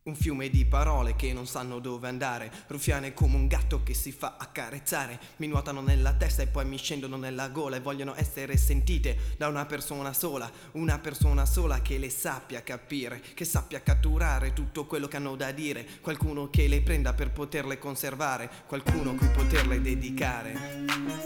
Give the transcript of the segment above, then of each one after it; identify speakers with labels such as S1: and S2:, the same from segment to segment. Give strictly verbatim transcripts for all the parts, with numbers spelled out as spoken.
S1: Un fiume di parole che non sanno dove andare, ruffiane come un gatto che si fa accarezzare. Mi nuotano nella testa e poi mi scendono nella gola e vogliono essere sentite da una persona sola. Una persona sola che le sappia capire, che sappia catturare tutto quello che hanno da dire. Qualcuno che le prenda per poterle conservare, qualcuno a cui poterle dedicare.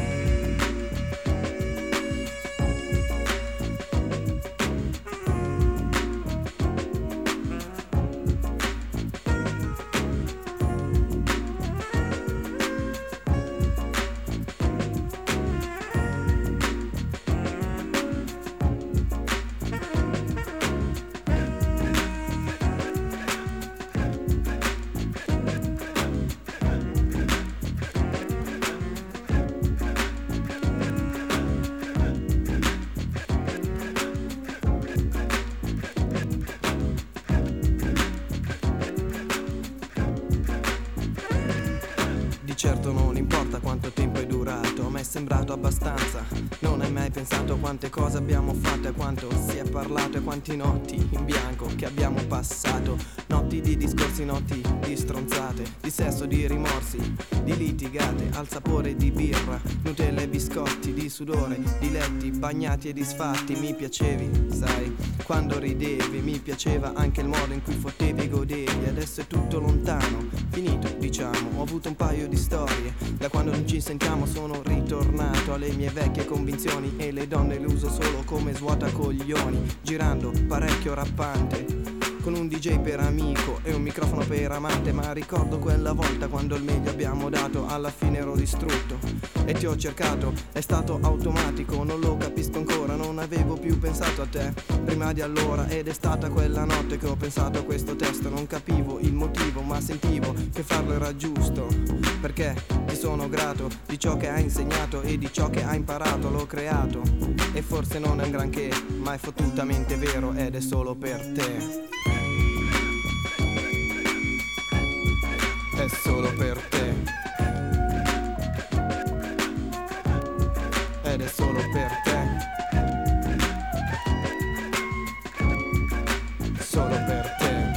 S1: Certo non importa quanto tempo è durato, ma è sembrato abbastanza. Non hai mai pensato a quante cose abbiamo fatto, a quanto si è parlato, e quanti notti in bianco che abbiamo passato. Notti di discorsi, notti di stronzate, di sesso, di rimorsi, di litigate, al sapore di birra, Nutella e biscotti, di sudore, di letti bagnati e disfatti. Mi piacevi, sai, quando ridevi, mi piaceva anche il modo in cui fottevi e godevi. Adesso è tutto lontano, finito diciamo, ho avuto un paio di storie. Da quando non ci sentiamo sono ritornato alle mie vecchie convinzioni e le donne le uso solo come svuotacoglioni, girando parecchio rappante con un D J per amico e un microfono per amante. Ma ricordo quella volta quando il meglio abbiamo dato, alla fine ero distrutto e ti ho cercato, è stato automatico, non lo capisco ancora, non avevo più pensato a te prima di allora. Ed è stata quella notte che ho pensato a questo testo, non capivo il motivo ma sentivo che farlo era giusto, perché ti sono grato di ciò che hai insegnato e di ciò che hai imparato. L'ho creato e forse non è un granché, ma è fottutamente vero ed è solo per te. È solo per te. Ed è solo per te. Solo per te.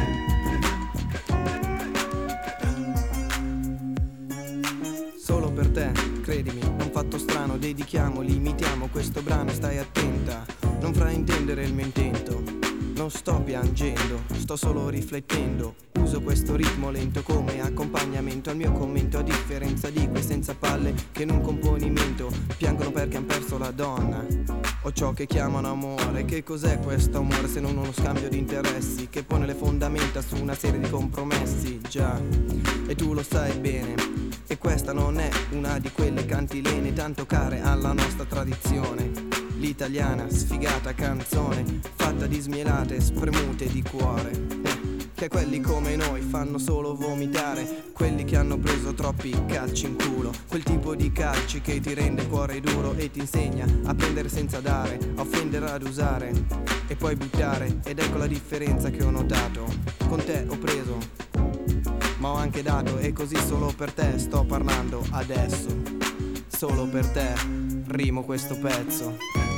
S1: Solo per te, credimi, è un fatto strano. Dedichiamo, limitiamo questo brano, stai attenta, non fraintendere il mio intento. Non sto piangendo, sto solo riflettendo. Uso questo ritmo lento come accompagnamento al mio commento, a differenza di quei senza palle che in un componimento piangono perché han perso la donna o ciò che chiamano amore. Che cos'è questo amore se non uno scambio di interessi che pone le fondamenta su una serie di compromessi? Già, e tu lo sai bene, e questa non è una di quelle cantilene tanto care alla nostra tradizione. L'italiana sfigata canzone fatta di smielate spremute di cuore, eh, che quelli come noi fanno solo vomitare, quelli che hanno preso troppi calci in culo, quel tipo di calci che ti rende il cuore duro e ti insegna a prendere senza dare, a offendere, ad usare e poi buttare. Ed ecco la differenza che ho notato, con te ho preso ma ho anche dato, e così solo per te sto parlando adesso. Solo per te rimo questo pezzo.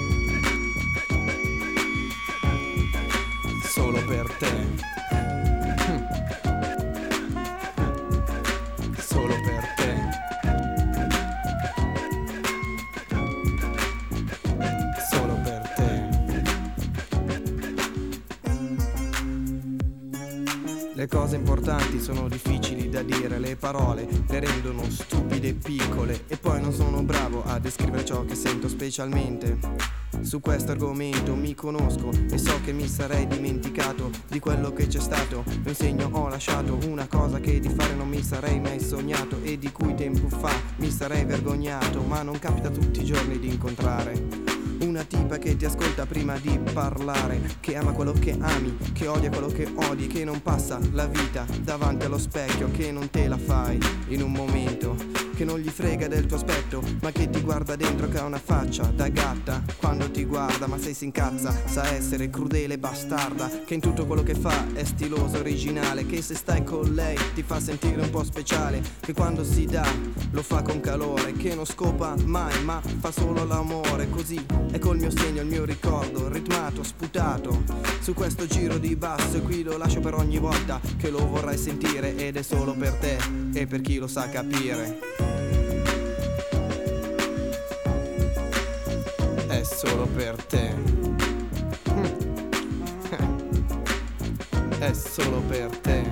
S1: Solo per te. Solo per te. Solo per te. Le cose importanti sono difficili da dire, le parole le rendono stupide e piccole, e poi non sono bravo a descrivere ciò che sento, specialmente su questo argomento. Mi conosco e so che mi sarei dimenticato di quello che c'è stato. Un segno ho lasciato, una cosa che di fare non mi sarei mai sognato e di cui tempo fa mi sarei vergognato. Ma non capita tutti i giorni di incontrare una tipa che ti ascolta prima di parlare, che ama quello che ami, che odia quello che odi, che non passa la vita davanti allo specchio, che non te la fai in un momento che non gli frega del tuo aspetto, ma che ti guarda dentro, che ha una faccia da gatta quando ti guarda, ma se si incazza sa essere crudele e bastarda, che in tutto quello che fa è stilosa, originale, che se stai con lei ti fa sentire un po' speciale, che quando si dà lo fa con calore, che non scopa mai ma fa solo l'amore. Così è col mio segno, il mio ricordo ritmato, sputato su questo giro di basso, e qui lo lascio per ogni volta che lo vorrai sentire, ed è solo per te e per chi lo sa capire. È solo per te. È solo per te.